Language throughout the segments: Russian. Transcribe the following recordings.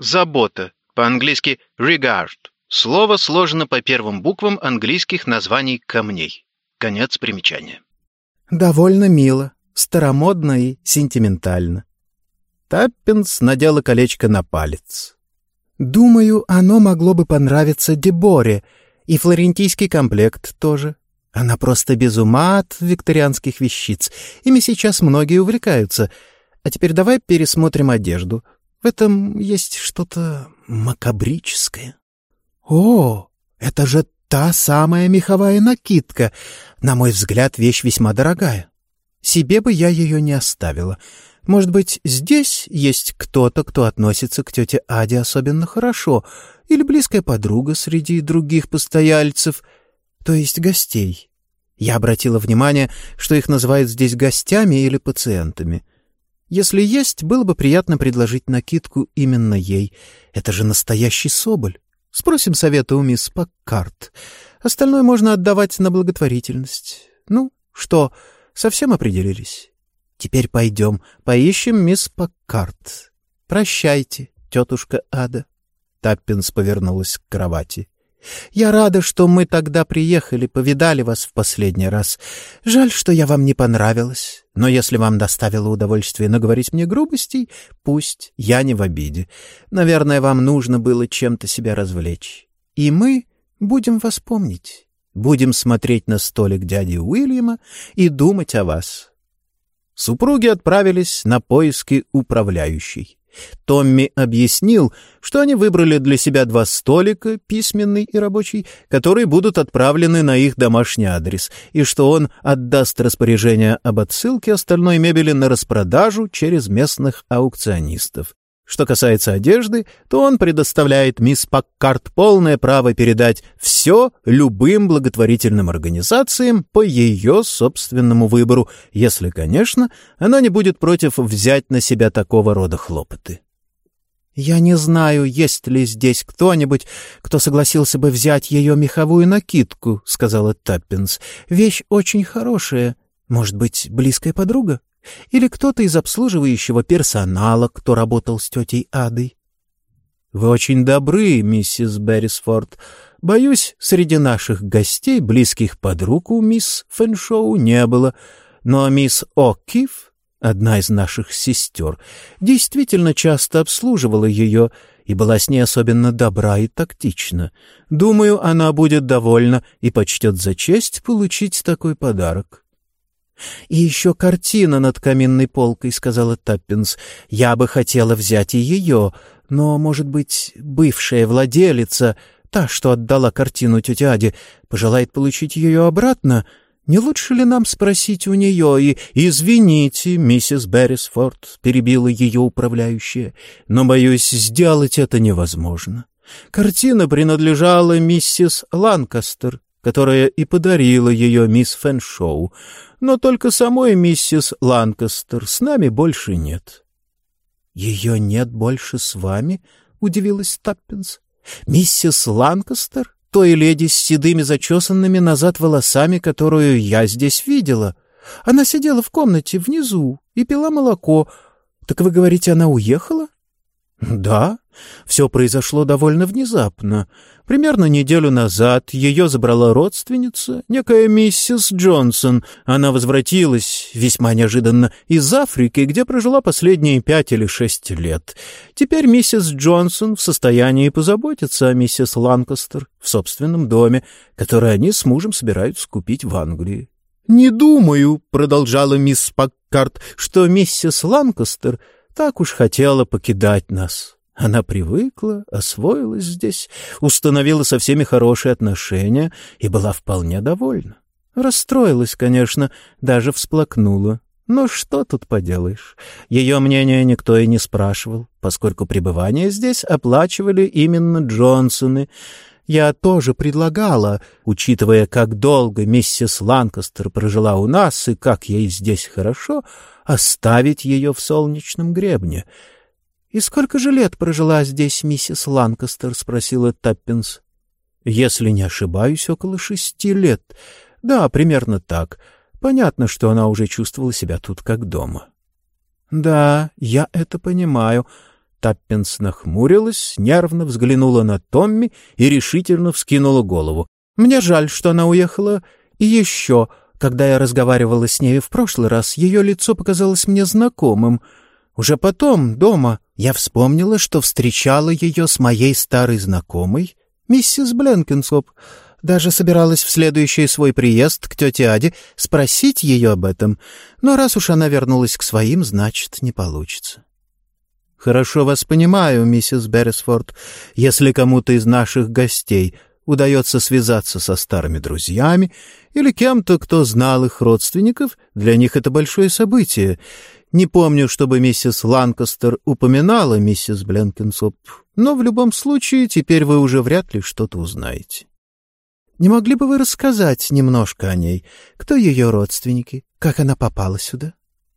Забота. По-английски regard. Слово сложено по первым буквам английских названий камней. Конец примечания. Довольно мило, старомодно и сентиментально. Таппинс надела колечко на палец. Думаю, оно могло бы понравиться Деборе, и флорентийский комплект тоже. Она просто без ума от викторианских вещиц. Ими сейчас многие увлекаются. А теперь давай пересмотрим одежду. В этом есть что-то макабрическое. О, это же та самая меховая накидка. На мой взгляд, вещь весьма дорогая. Себе бы я ее не оставила. Может быть, здесь есть кто-то, кто относится к тете Аде особенно хорошо, или близкая подруга среди других постояльцев, то есть гостей. Я обратила внимание, что их называют здесь гостями или пациентами. Если есть, было бы приятно предложить накидку именно ей. Это же настоящий соболь. Спросим совета у мисс Паккарт. Остальное можно отдавать на благотворительность. Ну, что, совсем определились? Теперь пойдем, поищем мисс Паккарт. Прощайте, тетушка Ада. Таппинс повернулась к кровати. Я рада, что мы тогда приехали, повидали вас в последний раз. Жаль, что я вам не понравилась. Но если вам доставило удовольствие наговорить мне грубостей, пусть, я не в обиде. Наверное, вам нужно было чем-то себя развлечь. И мы будем вас помнить. Будем смотреть на столик дяди Уильяма и думать о вас. Супруги отправились на поиски управляющей. Томми объяснил, что они выбрали для себя 2 столика, письменный и рабочий, которые будут отправлены на их домашний адрес, и что он отдаст распоряжение об отсылке остальной мебели на распродажу через местных аукционистов. Что касается одежды, то он предоставляет мисс Паккарт полное право передать все любым благотворительным организациям по ее собственному выбору, если, конечно, она не будет против взять на себя такого рода хлопоты. «Я не знаю, есть ли здесь кто-нибудь, кто согласился бы взять ее меховую накидку», — сказала Таппинс. «Вещь очень хорошая. Может быть, близкая подруга? Или кто-то из обслуживающего персонала, кто работал с тетей Адой?» «Вы очень добры, миссис Беррисфорд. Боюсь, среди наших гостей близких подруг у мисс Фэншоу не было. Но мисс О'Кифф, одна из наших сестер, действительно часто обслуживала ее и была с ней особенно добра и тактична. Думаю, она будет довольна и почтет за честь получить такой подарок». «И еще картина над каминной полкой», — сказала Таппинс. «Я бы хотела взять и ее, но, может быть, бывшая владелица, та, что отдала картину тете Аде, пожелает получить ее обратно? Не лучше ли нам спросить у нее?» И «Извините, миссис Беррисфорд», — перебила ее управляющая, «но, боюсь, сделать это невозможно. Картина принадлежала миссис Ланкастер, которая и подарила ее мисс Фэншоу. Но только самой миссис Ланкастер с нами больше нет». «Ее нет больше с вами?» — удивилась Таппинс. «Миссис Ланкастер? Той леди с седыми зачесанными назад волосами, которую я здесь видела. Она сидела в комнате внизу и пила молоко. Так вы говорите, она уехала?» «Да, все произошло довольно внезапно. Примерно неделю назад ее забрала родственница, некая миссис Джонсон. Она возвратилась, весьма неожиданно, из Африки, где прожила последние 5 или 6 лет. Теперь миссис Джонсон в состоянии позаботиться о миссис Ланкастер в собственном доме, который они с мужем собираются купить в Англии. «Не думаю», — продолжала мисс Паккарт, — «что миссис Ланкастер так уж хотела покидать нас. Она привыкла, освоилась здесь, установила со всеми хорошие отношения и была вполне довольна. Расстроилась, конечно, даже всплакнула. Но что тут поделаешь? Ее мнение никто и не спрашивал, поскольку пребывание здесь оплачивали именно Джонсоны. Я тоже предлагала, учитывая, как долго миссис Ланкастер прожила у нас и как ей здесь хорошо, оставить ее в Солнечном гребне. — «И сколько же лет прожила здесь миссис Ланкастер?» — спросила Таппинс. — Если не ошибаюсь, около 6 лет. Да, примерно так. Понятно, что она уже чувствовала себя тут как дома. — Да, я это понимаю. Таппинс нахмурилась, нервно взглянула на Томми и решительно вскинула голову. «Мне жаль, что она уехала. И еще, когда я разговаривала с ней в прошлый раз, ее лицо показалось мне знакомым. Уже потом, дома, я вспомнила, что встречала ее с моей старой знакомой, миссис Бленкинсоп. Даже собиралась в следующий свой приезд к тете Аде спросить ее об этом. Но раз уж она вернулась к своим, значит, не получится». «Хорошо вас понимаю, миссис Беррисфорд. Если кому-то из наших гостей удается связаться со старыми друзьями или кем-то, кто знал их родственников, для них это большое событие. Не помню, чтобы миссис Ланкастер упоминала миссис Бленкинсоп, но в любом случае теперь вы уже вряд ли что-то узнаете. Не могли бы вы рассказать немножко о ней? Кто ее родственники? Как она попала сюда?»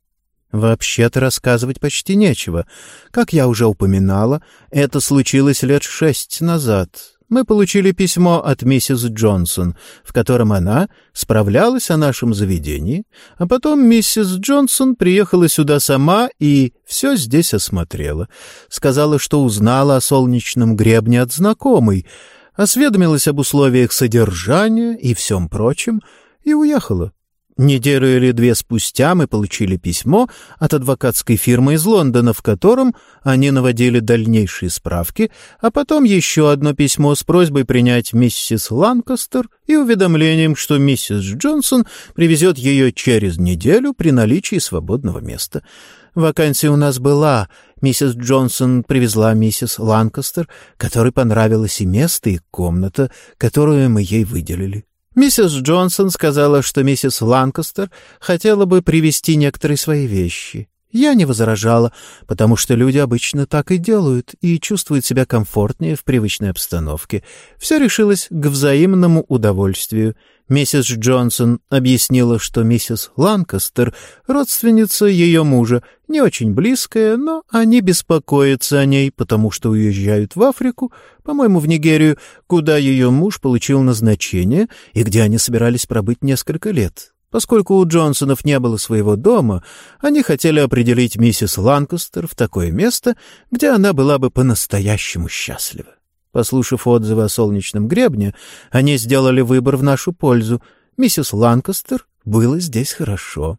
«Вообще-то рассказывать почти нечего. Как я уже упоминала, это случилось лет 6 назад. Мы получили письмо от миссис Джонсон, в котором она справлялась о нашем заведении, а потом миссис Джонсон приехала сюда сама и все здесь осмотрела. Сказала, что узнала о солнечном гребне от знакомой, осведомилась об условиях содержания и всем прочем и уехала. Неделю или 2 спустя мы получили письмо от адвокатской фирмы из Лондона, в котором они наводили дальнейшие справки, а потом еще одно письмо с просьбой принять миссис Ланкастер и уведомлением, что миссис Джонсон привезет ее через неделю при наличии свободного места. Вакансия у нас была. Миссис Джонсон привезла миссис Ланкастер, которой понравилось и место, и комната, которую мы ей выделили. Миссис Джонсон сказала, что миссис Ланкастер хотела бы привезти некоторые свои вещи. Я не возражала, потому что люди обычно так и делают и чувствуют себя комфортнее в привычной обстановке. Все решилось к взаимному удовольствию. Миссис Джонсон объяснила, что миссис Ланкастер — родственница ее мужа, не очень близкая, но они беспокоятся о ней, потому что уезжают в Африку, по-моему, в Нигерию, куда ее муж получил назначение и где они собирались пробыть несколько лет. Поскольку у Джонсонов не было своего дома, они хотели определить миссис Ланкастер в такое место, где она была бы по-настоящему счастлива. Послушав отзывы о солнечном гребне, они сделали выбор в нашу пользу. Миссис Ланкастер было здесь хорошо.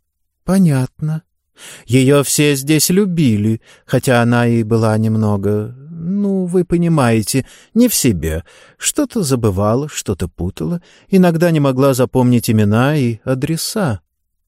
Понятно. Ее все здесь любили, хотя она и была немного, вы понимаете, не в себе. Что-то забывала, что-то путала, иногда не могла запомнить имена и адреса.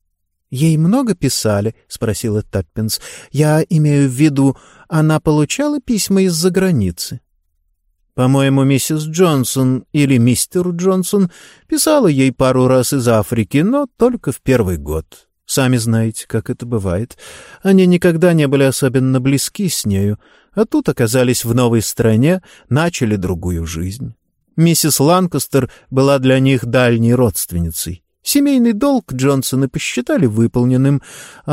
«Ей много писали?» — спросила Таппинс. «Я имею в виду, она получала письма из-за границы?» «По-моему, миссис Джонсон или мистер Джонсон писала ей пару раз из Африки, но только в первый год. Сами знаете, как это бывает. Они никогда не были особенно близки с нею, а тут оказались в новой стране, начали другую жизнь. Миссис Ланкастер была для них дальней родственницей. Семейный долг Джонсоны посчитали выполненным,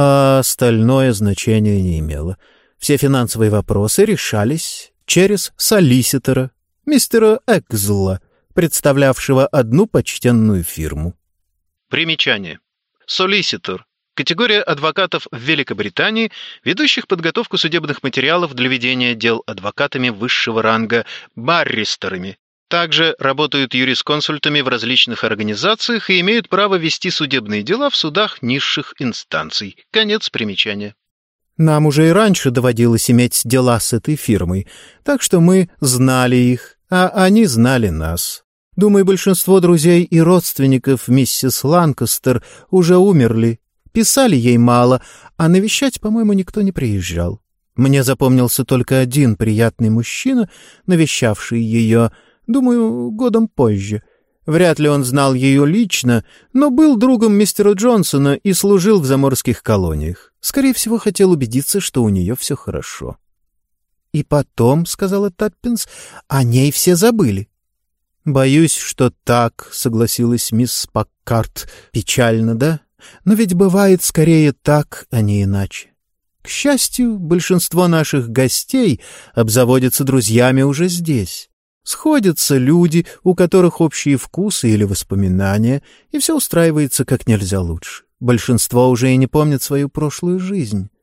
а остальное значения не имело. Все финансовые вопросы решались через солиситора, мистера Экзла, представлявшего одну почтенную фирму. Примечание. Солиситор. Категория адвокатов в Великобритании, ведущих подготовку судебных материалов для ведения дел адвокатами высшего ранга, барристерами. Также работают юрисконсультами в различных организациях и имеют право вести судебные дела в судах низших инстанций. Конец примечания. Нам уже и раньше доводилось иметь дела с этой фирмой, так что мы знали их, а они знали нас. Думаю, большинство друзей и родственников миссис Ланкастер уже умерли. Писали ей мало, а навещать, по-моему, никто не приезжал. Мне запомнился только один приятный мужчина, навещавший ее, думаю, годом позже. Вряд ли он знал ее лично, но был другом мистера Джонсона и служил в заморских колониях. Скорее всего, хотел убедиться, что у нее все хорошо. «И потом, — сказала Таппинс, — о ней все забыли». «Боюсь, что так», — согласилась мисс Паккарт. «Печально, да? Но ведь бывает скорее так, а не иначе. К счастью, большинство наших гостей обзаводятся друзьями уже здесь. Сходятся люди, у которых общие вкусы или воспоминания, и все устраивается как нельзя лучше. Большинство уже и не помнит свою прошлую жизнь.